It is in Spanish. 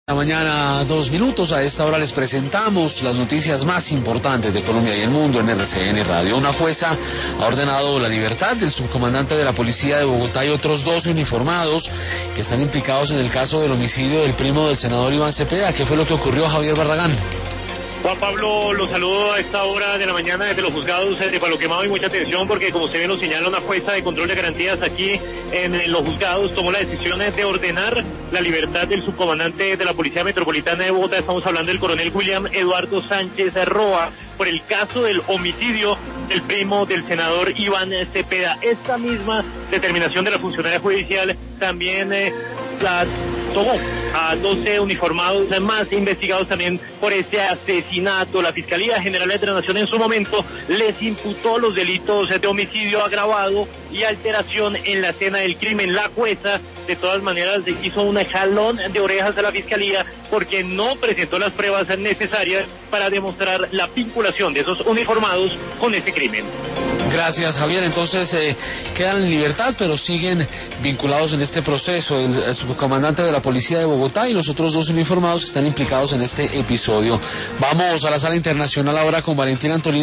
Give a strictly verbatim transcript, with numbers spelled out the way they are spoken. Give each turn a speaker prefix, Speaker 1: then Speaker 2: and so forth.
Speaker 1: La mañana, dos minutos. A esta hora les presentamos las noticias más importantes de Colombia y el mundo en R C N Radio. Una jueza ha ordenado la libertad del subcomandante de la policía de Bogotá y otros dos uniformados que están implicados en el caso del homicidio del primo del senador Iván Cepeda. ¿Qué fue lo que ocurrió, Javier Barragán?
Speaker 2: Juan Pablo, los saludo a esta hora de la mañana desde los juzgados de Palo Quemado, y mucha atención porque, como se bien lo señala una jueza de control de garantías aquí en los juzgados, tomó la decisión de ordenar la libertad del subcomandante de la Policía Metropolitana de Bogotá. Estamos hablando del coronel William Eduardo Sánchez Roa, por el caso del homicidio del primo del senador Iván Cepeda. Esta misma determinación de la funcionaria judicial también eh, la tomó a doce uniformados más investigados también por este asesinato. La Fiscalía General de la Nación en su momento les imputó los delitos de homicidio agravado y alteración en la escena del crimen. La jueza, de todas maneras, le hizo un jalón de orejas a la Fiscalía porque no presentó las pruebas necesarias para demostrar la vinculación de esos uniformados con este crimen.
Speaker 1: Gracias, Javier. Entonces eh, quedan en libertad, pero siguen vinculados en este proceso el, el subcomandante de la Policía de Bogotá y los otros dos uniformados que están implicados en este episodio. Vamos a la sala internacional ahora con Valentina Antolín.